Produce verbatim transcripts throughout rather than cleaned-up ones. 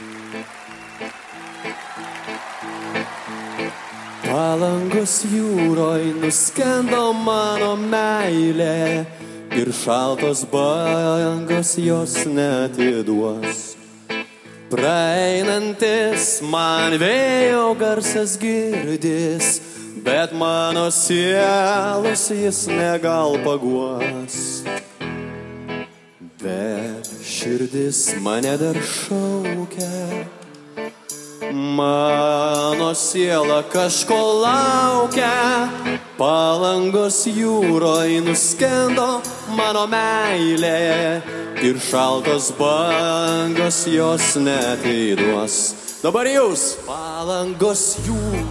Palangos jūroj nuskendo mano meilė ir šaltos bangos jos neatiduos. Praeinantis man vėjo garsas girdis, bet mano sielos jis negal paguos. Bet širdis mane dar šaukia, mano siela kažko laukia. Palangos jūroj nuskendo mano meilė ir šaltos bangos jos neatiduos. Dabar jūs, Palangos jūroj.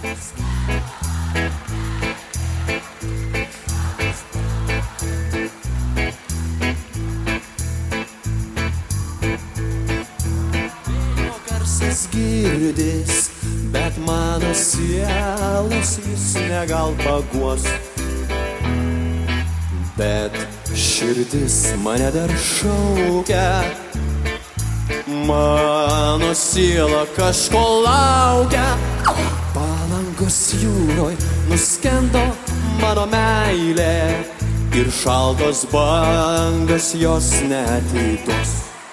Girdis, bet mano sielos jis negal paguos. Bet širdis mane dar šaukia, mano siela kažko laukia. Palangos jūroj nuskendo mano meilė ir šaltos bangos jos neatiduos.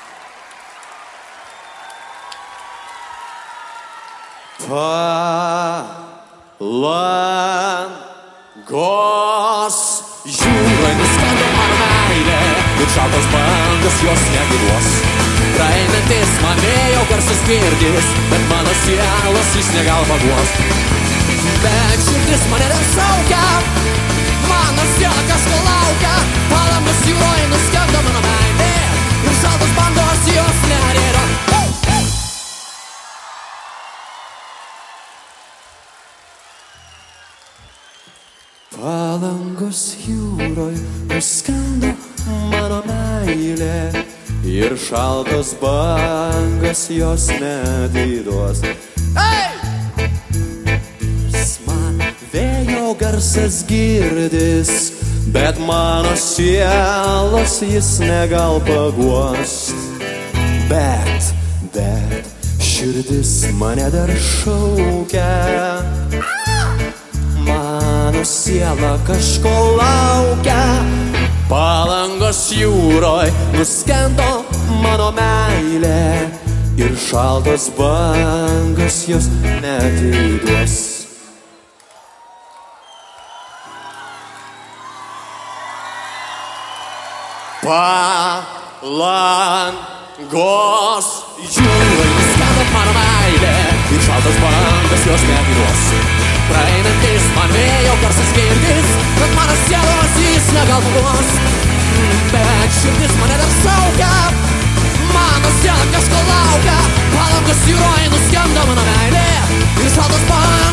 Palangos jūroj nuskendo mano meilė ir šaltos bangos jos neatiduos. Praeinantis man vėjo garsas girdis, bet mano sielos jis negal paguos. Bet širdis mane dar šaukia, mano siela kažko laukia. Palangos jūroj nuskendo mano meilė ir šaltos bangos jos neatiduos. Palangos jūroj nuskendo mano meilė ir šaltos bangos jos neatiduos. Hey! Man vėjo garsas girdis, bet mano sielos jis negal paguost. Bet, bet širdis mane dar šaukia, mano siela kažko laukia. Palangos jūroj nuskendo mano meilė ir šaltos bangos jos neatiduos. Palangos jūroj nuskendo mano meilė ir šaltos bangos jos neatiduos. Praeinantis man vėjo garsas girdis, bet mano sielos jis negal paguos. Bet širdis mane dar šaukia, mano siela kažko laukia. Palangos jūroj nuskendo mano meilė ir šaltos bangos